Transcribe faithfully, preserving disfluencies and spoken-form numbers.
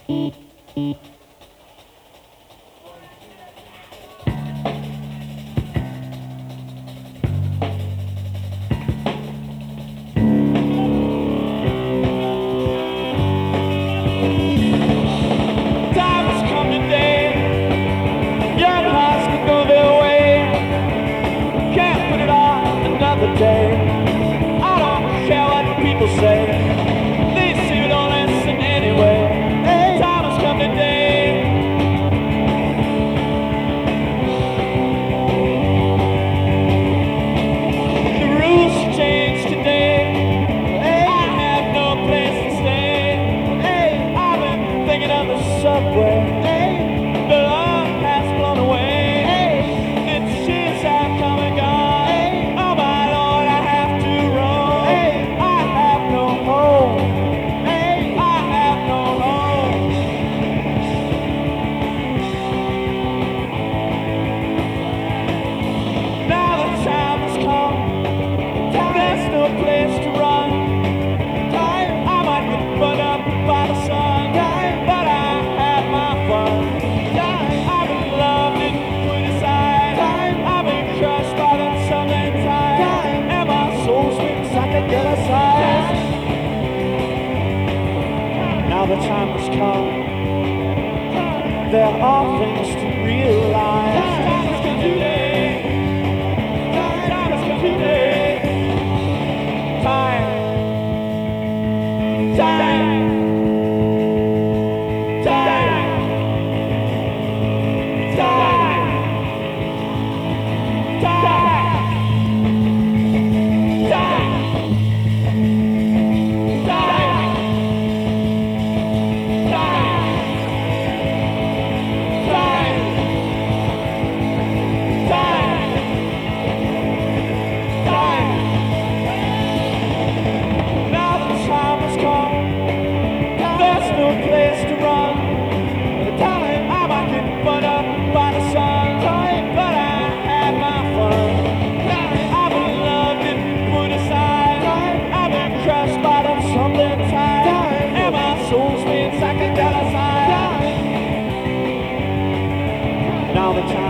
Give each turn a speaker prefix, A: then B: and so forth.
A: Day. I don't care what people say, they seem to don't listen anyway. Hey, time has come today. The rules change today. Hey, I have no place to stay. Hey, I've been thinking of the subway. Hey, the love has blown away. Hey, the cheers have come and gone. Now the time has come. There are things to realize. Time has come today. Time has come today. Time. Time. Time. Time. Time. Time. Now the time